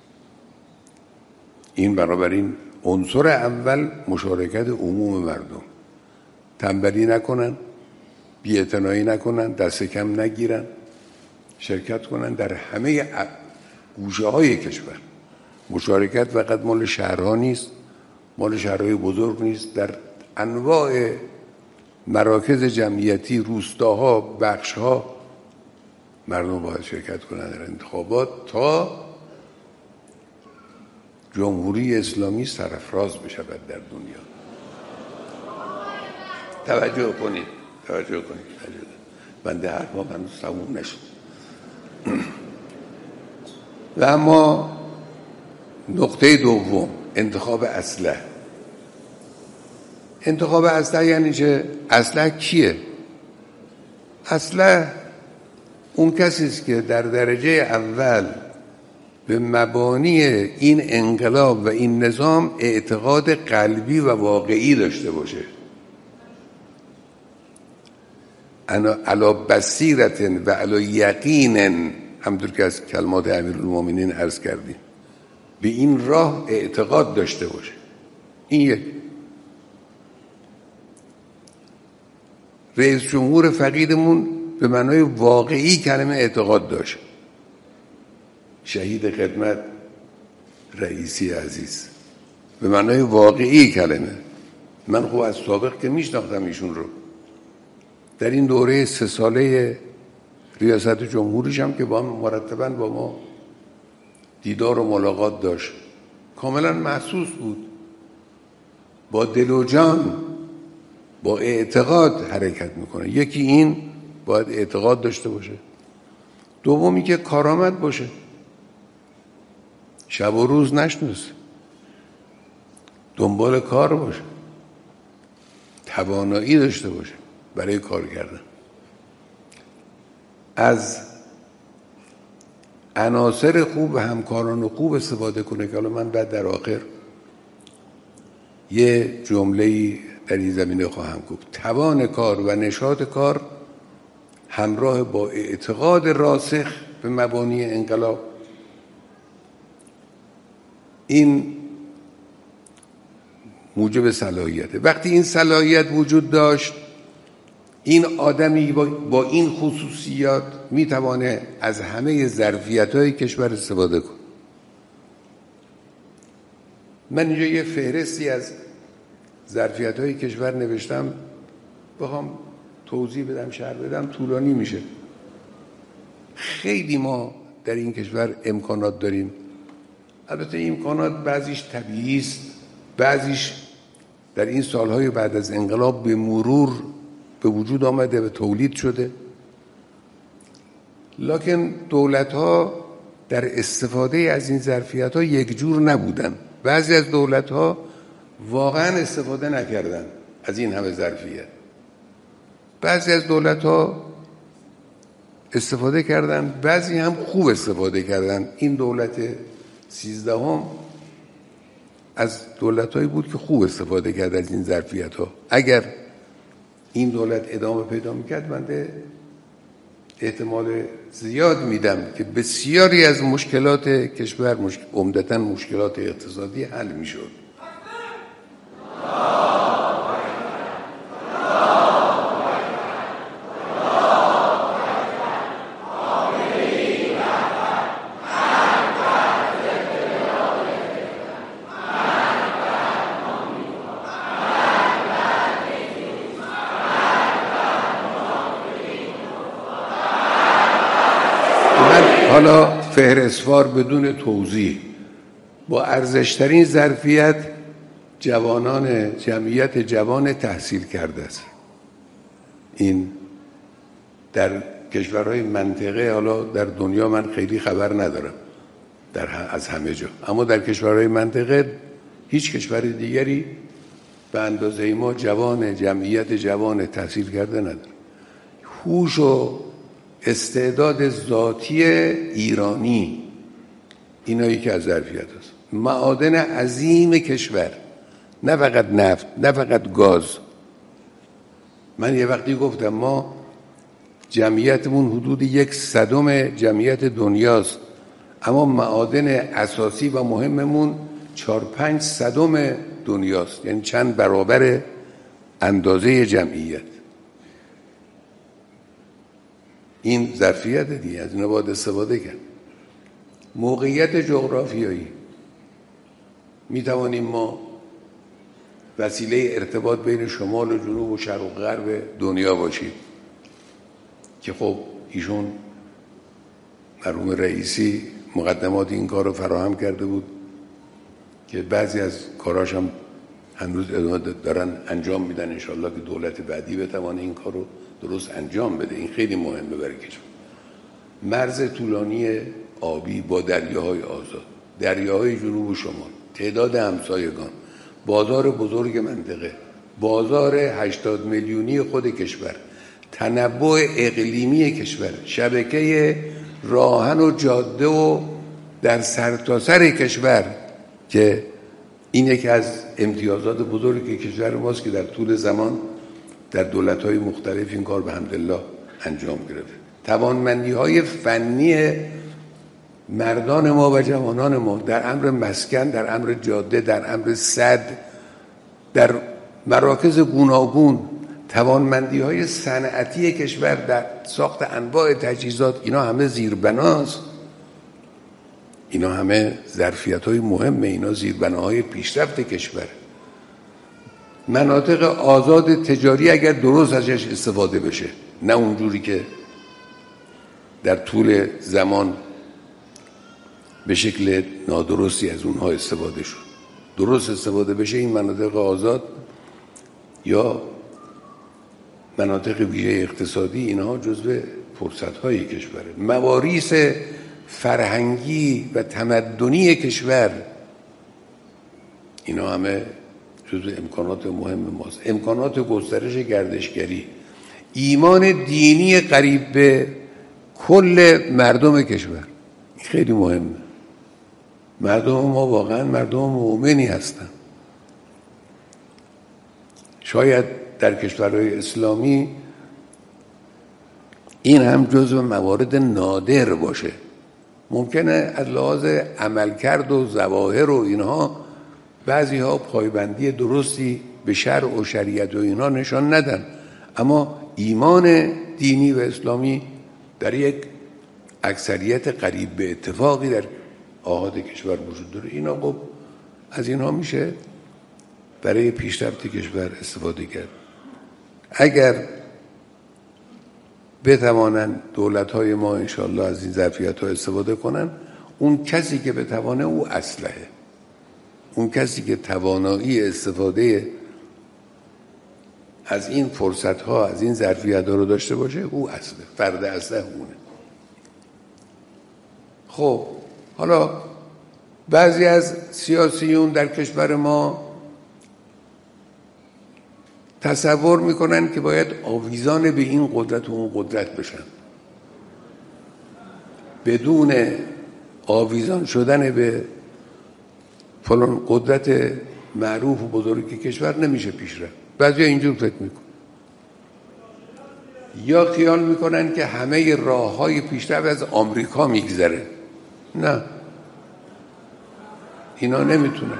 این بنابراین عنصر اول مشارکت عموم مردم. تنبلی نکنن، بی‌اعتنایی نکنن، دست کم نگیرن، شرکت کنن در همه گوشه های کشور. مشارکت فقط مال شهرها نیست، مال شهرهای بزرگ نیست. در انواع مراکز جمعیتی، روستاها، بخشها مردم باید شرکت کنن در انتخابات تا جمهوری اسلامی سرافراز بشود در دنیا. توجه کنید، توجه کنید. بنده حرفا هنوز تموم نشد. و اما نقطه دوم، انتخاب اسلحه. انتخاب اسلحه یعنی چه؟ اسلحه کیه؟ اسلحه اون کسی است که در درجه اول به مبانی این انقلاب و این نظام اعتقاد قلبی و واقعی داشته باشه. انا علی بصیرت و علی یقین، همونطور که از کلمات امیرالمومنین عرض کردیم، به این راه اعتقاد داشته باشه. این یک. رئیس جمهور فقیدمون به معنای واقعی کلمه اعتقاد داشت. شهید خدمت رئیسی عزیز به معنای واقعی کلمه. من خب از سابق که میشناختم ایشون رو، در این دوره سه ساله ریاست جمهوریش هم که با هم مرتباً با ما دیدار و ملاقات داشت، کاملا محسوس بود، با دل و جان، با اعتقاد حرکت میکنه. یکی این باید اعتقاد داشته باشه، دومی که کارآمد باشه، شب و روز نشناسه، دنبال کار باشه، توانایی داشته باشه برای کار کردن. از عناصر خوب و همکاران خوب استفاده کنه که حالا من بعد در آخر یه جمله‌ای در این زمینه خواهم گفت. توان کار و نشاط کار همراه با اعتقاد راسخ به مبانی انقلاب، این موجب صلاحیته. وقتی این صلاحیت وجود داشت، این آدمی با این خصوصیات میتوانه از همه ظرفیت‌های کشور استفاده کنه. من اینجا یه فهرستی از ظرفیت‌های کشور نوشتم، بخوام توضیح بدم، شرح بدم، طولانی میشه. خیلی ما در این کشور امکانات داریم. البته این امکانات بعضیش طبیعی است، بعضیش در این سالهای بعد از انقلاب به مرور به وجود آمده و تولید شده. لکن دولت‌ها در استفاده از این ظرفیت‌ها یک جور نبودن. بعضی از دولت‌ها واقعا استفاده نکردن از این همه ظرفیت. بعضی از دولت‌ها استفاده کردن، بعضی هم خوب استفاده کردن. این دولت سیزدهم از دولت‌هایی بود که خوب استفاده کرد از این ظرفیت‌ها. اگر این دولت ادامه پیدا می‌کرد، من احتمال زیاد میدم که بسیاری از مشکلات کشور، مشک... عمدتاً مشکلات اقتصادی، حل میشد. حالا فهرستوار بدون توضیح، با ارزشترین ظرفیت جوانان جمعیت جوان تحصیل کرده است. این در کشورهای منطقه، حالا در دنیا من خیلی خبر ندارم در از همه جا، اما در کشورهای منطقه هیچ کشور دیگری به اندازه ما جوان جمعیت جوان تحصیل کرده نداره. هوش و استعداد ذاتی ایرانی، اینایی که از ظرفیت است. معادن عظیم کشور، نه فقط نفت، نه فقط گاز. من یه وقتی گفتم ما جمعیتمون حدود یک صدم جمعیت دنیاست، اما معادن اساسی و مهممون چهار پنج صدم دنیاست، یعنی چند برابر اندازه جمعیت. این ظرفیت دیگه، از اینا باید استفاده کرد. موقعیت جغرافیایی، می توانیم ما وسیله ارتباط بین شمال و جنوب و شرق و غرب دنیا باشیم که خب ایشون مرحوم رئیسی مقدمات این کار رو فراهم کرده بود که بعضی از کاراش هم هنوز ادامه دارن انجام میدن. انشالله که دولت بعدی بتوانه این کار رو درست انجام بده. این خیلی مهمه برای کشور. مرز طولانی آبی با دریاهای آزاد، دریاهای جنوب و شمال، تعداد همسایگان، بازار بزرگ منطقه، بازار هشتاد میلیونی خود کشور، تنوع اقلیمی کشور، شبکه راهن و جاده و در سرتاسر کشور که این یکی از امتیازات بزرگی کشور ماست که در طول زمان در دولت‌های مختلف این کار به حمدالله انجام گرفت. توانمندی‌های فنی مردان ما و جوانان ما در امر مسکن، در امر جاده، در امر سد، در مراکز گوناگون، توانمندی‌های صنعتی کشور در ساخت انواع تجهیزات، اینا همه زیربناست. اینا همه ظرفیت‌های مهمه، اینا زیربناهای پیشرفت کشور. مناطق آزاد تجاری اگر درست ازش استفاده بشه، نه اونجوری که در طول زمان به شکل نادرستی از اونها استفاده شد، درست استفاده بشه، این مناطق آزاد یا مناطق ویژه اقتصادی اینها جزو فرصت‌های کشوره. مواریث فرهنگی و تمدنی کشور اینا همه جزو امکانات مهم ماست. امکانات گسترش گردشگری، ایمان دینی قریب به کل مردم کشور، این خیلی مهمه. مردم ما واقعا مردم مؤمنی هستن. شاید در کشورهای اسلامی این هم جزو موارد نادر باشه. ممکنه از لحاظ عملکرد و ظواهر و اینها بعضی ها پایبندی درستی به شرع و شریعت و اینها نشان ندن، اما ایمان دینی و اسلامی در یک اکثریت قریب به اتفاقی در آحاد کشور وجود داره. اینا خب از اینها میشه برای پیشرفت کشور استفاده کرد. اگر بتوانند دولت‌های ما انشاءالله از این ظرفیت‌ها استفاده کنن، اون کسی که بتوانه او اسلحه، اون کسی که توانایی استفاده از این فرصت‌ها، از این ظرفیت‌ها رو داشته باشه، او اسلحه، فرد اسلحه اونه. خب حالا بعضی از سیاسیون در کشور ما تصور میکنن که باید آویزان به این قدرت و اون قدرت بشن. بدون آویزان شدن به فلان قدرت معروف و بزرگ کشور نمیشه پیش رفت. بعضی اینجور فکر میکن، یا خیال میکنن که همه راه های پیشرفت از آمریکا میگذره. نه، اینا نمیتونن.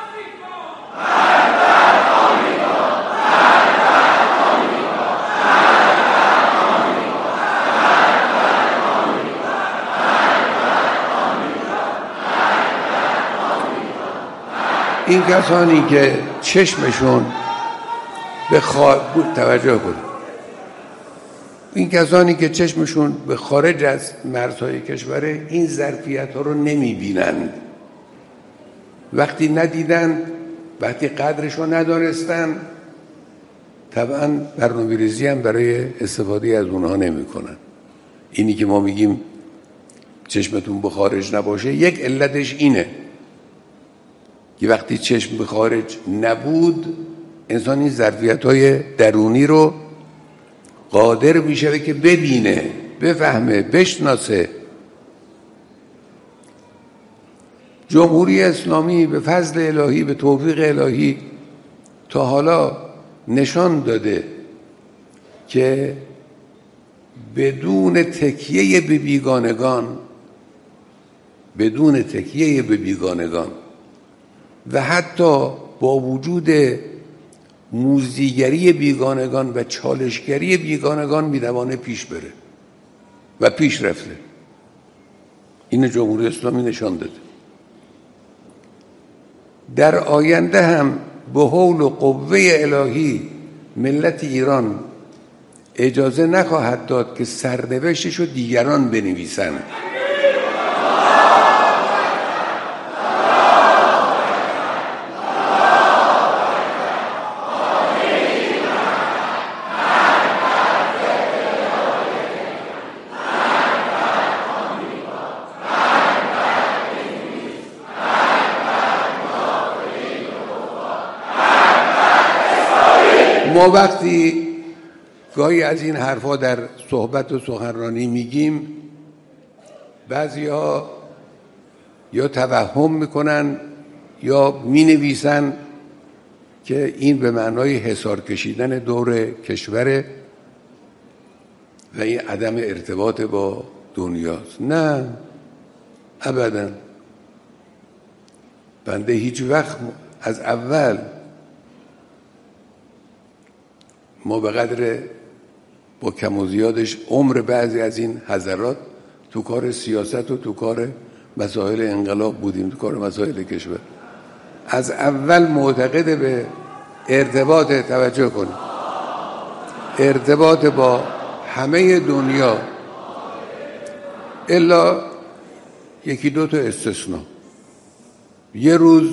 این کسانی که چشمشون به خارج توجه کنید، این کسانی که چشمشون به خارج از مرزهای کشوره، این ظرفیت ها رو نمی بینند. وقتی ندیدن، وقتی قدرش رو ندانستن، طبعا برنامه ریزی هم برای استفاده از اونها نمی کنن. اینی که ما میگیم چشمتون به خارج نباشه، یک علتش اینه که وقتی چشم به خارج نبود، انسان این ظرفیت‌های درونی رو قادر میشه که ببینه، بفهمه، بشناسه. جمهوری اسلامی به فضل الهی، به توفیق الهی تا حالا نشان داده که بدون تکیه به بیگانگان، بدون تکیه به بیگانگان و حتی با وجود موذیگری بیگانگان و چالشگری بیگانگان میتوانه پیش بره و پیش رفته. این جمهوری اسلامی نشان داده. در آینده هم به حول و قوه الهی ملت ایران اجازه نخواهد داد که سرنوشتش رو دیگران بنویسند. ما وقتی گاهی از این حرفا در صحبت و سخنرانی میگیم، بعضی ها یا توهم میکنن یا مینویسن که این به معنای حصار کشیدن دور کشوره و این عدم ارتباط با دنیاست. نه ابدا. بنده هیچ وقت از اول ما به قدر با کم و زیادش عمر بعضی از این حضرات تو کار سیاست و تو کار مسائل انقلاب بودیم، تو کار مسائل کشور. از اول معتقد به ارتباط، توجه کنید، ارتباط با همه دنیا الا یکی دو تا استثناء. یه روز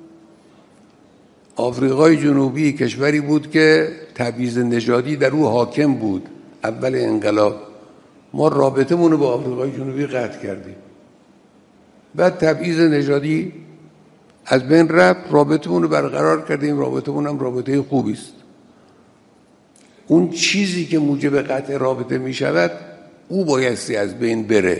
آفریقای جنوبی کشوری بود که تبعیض نژادی در او حاکم بود. اول انقلاب ما رابطمون رو با آفریقای جنوبی قطع کردیم، بعد تبعیض نژادی از بین رفت، رابطمون رو برقرار کردیم. رابطمون هم رابطه خوبی است. اون چیزی که موجب قطع رابطه می شود او بایستی از بین بره.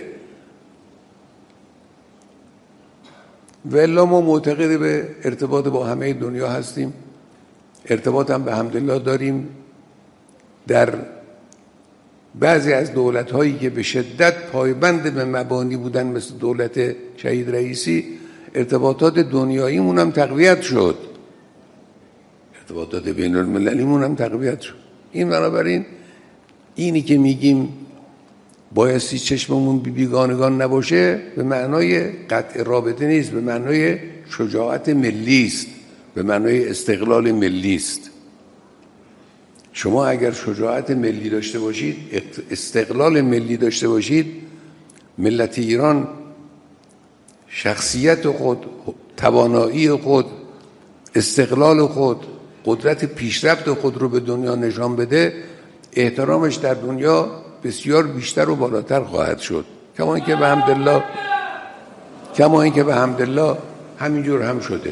والا ما معتقد به ارتباط با همه دنیا هستیم. ارتباط هم به حمدالله داریم. در بعضی از دولت هایی که به شدت پایبند به مبانی بودن مثل دولت شهید رئیسی، ارتباطات دنیاییمون هم تقویت شد، ارتباطات بین المللیمون هم تقویت شد. این بنابراین اینی که میگیم بایستی چشممون بی بیگانگان نباشه به معنای قطع رابطه نیست، به معنای شجاعت ملی است، به معنای استقلال ملی است. شما اگر شجاعت ملی داشته باشید، استقلال ملی داشته باشید، ملت ایران شخصیت خود، توانایی خود، استقلال خود، قدرت پیشرفت خود رو به دنیا نشان بده، احترامش در دنیا بسیار بیشتر و بالاتر خواهد شد. کما اینکه به حمدالله کما اینکه به حمدالله همینجور هم شده.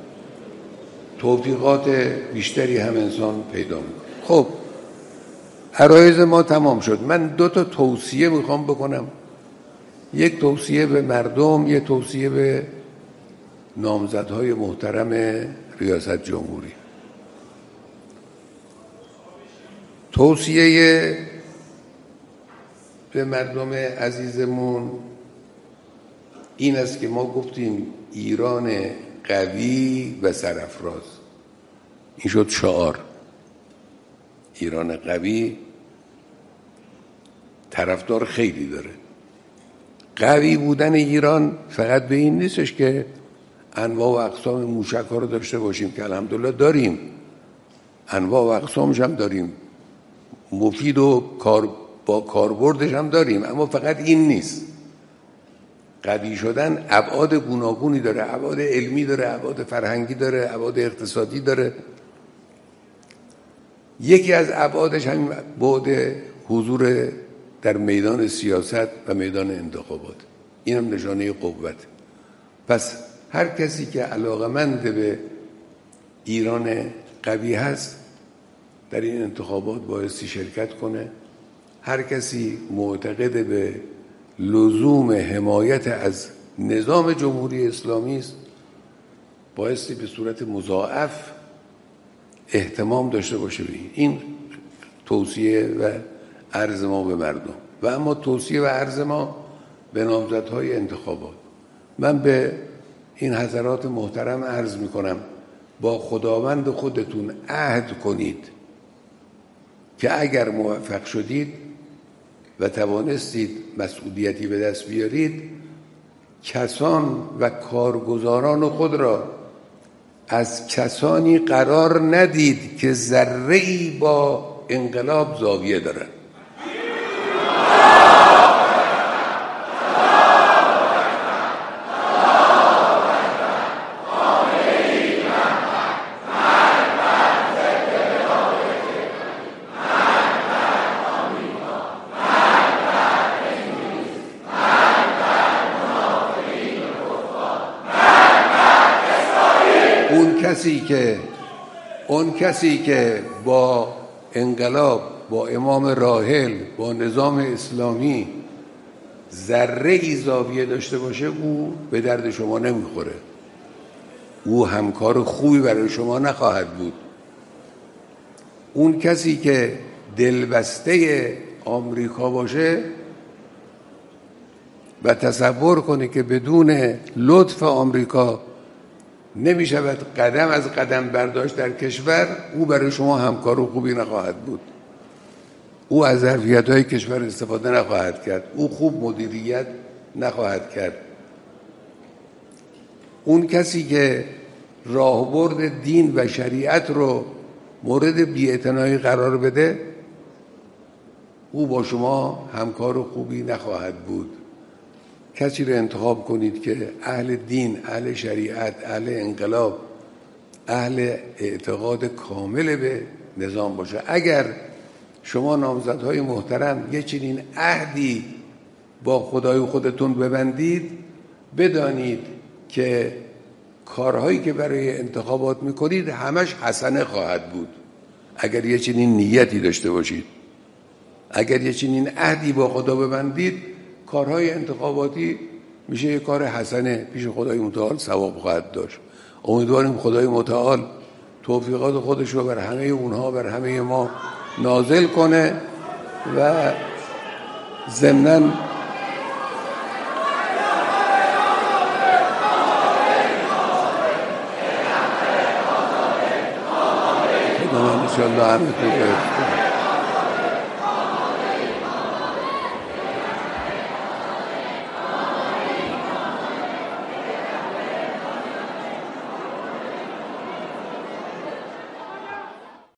توفیقات بیشتری هم انسان پیدا میکنه. خب عرایض ما تمام شد. من دو تا توصیه میخوام بکنم. یک توصیه به مردم، یک توصیه به نامزدهای محترم ریاست جمهوری. توصیه به مردم عزیزمون این است که ما گفتیم ایران قوی و سرافراز. این شد شعار. ایران قوی طرفدار خیلی داره. قوی بودن ایران فقط به این نیستش که انواع و اقسام موشک ها رو داشته باشیم که الحمدلله داریم، انواع و اقسامش هم داریم، مفید و کار با کاربردش هم داریم، اما فقط این نیست. قوی شدن ابعاد گوناگونی داره، ابعاد علمی داره، ابعاد فرهنگی داره، ابعاد اقتصادی داره. یکی از ابعادش همین بعد حضور در میدان سیاست و میدان انتخابات. این هم نشانه قوت. پس هر کسی که علاقمند به ایران قوی هست در این انتخابات بایستی شرکت کنه. هر کسی معتقد به لزوم حمایت از نظام جمهوری اسلامی است بایستی به صورت مضاعف اهتمام داشته باشه به این توصیه و عرض ما به مردم. و اما توصیه و عرض ما به نامزدهای انتخابات. من به این حضرات محترم عرض میکنم با خداوند خودتون عهد کنید که اگر موفق شدید و توانستید مسئولیتی به دست بیارید، کسان و کارگزاران خود را از کسانی قرار ندید که ذره‌ای با انقلاب زاویه دارن. اون کسی که اون کسی که با انقلاب، با امام راحل، با نظام اسلامی ذره ای زاویه داشته باشه او به درد شما نمیخوره، او همکار خوبی برای شما نخواهد بود. اون کسی که دلبسته آمریکا باشه و تصور کنه که بدون لطف آمریکا نمی شود قدم از قدم برداشت در کشور، او برای شما همکار خوبی نخواهد بود. او از ظرفیت‌های کشور استفاده نخواهد کرد، او خوب مدیریت نخواهد کرد. اون کسی که راهبرد دین و شریعت رو مورد بی‌اعتنایی قرار بده، او با شما همکار خوبی نخواهد بود. کسی رو انتخاب کنید که اهل دین، اهل شریعت، اهل انقلاب، اهل اعتقاد کامل به نظام باشه. اگر شما نامزدهای محترم یه چنین عهدی با خدای خودتون ببندید، بدانید که کارهایی که برای انتخابات میکنید همش حسنه خواهد بود. اگر یه چنین نیتی داشته باشید، اگر یه چنین عهدی با خدا ببندید، کارهای انتخاباتی میشه یه کار حسنه، پیش خدای متعال ثواب خواهد داشت. امیدواریم خدای متعال توفیقات خودش رو بر همه اونها، بر همه ما نازل کنه و ضمناً خدا من انشاءالله همه تو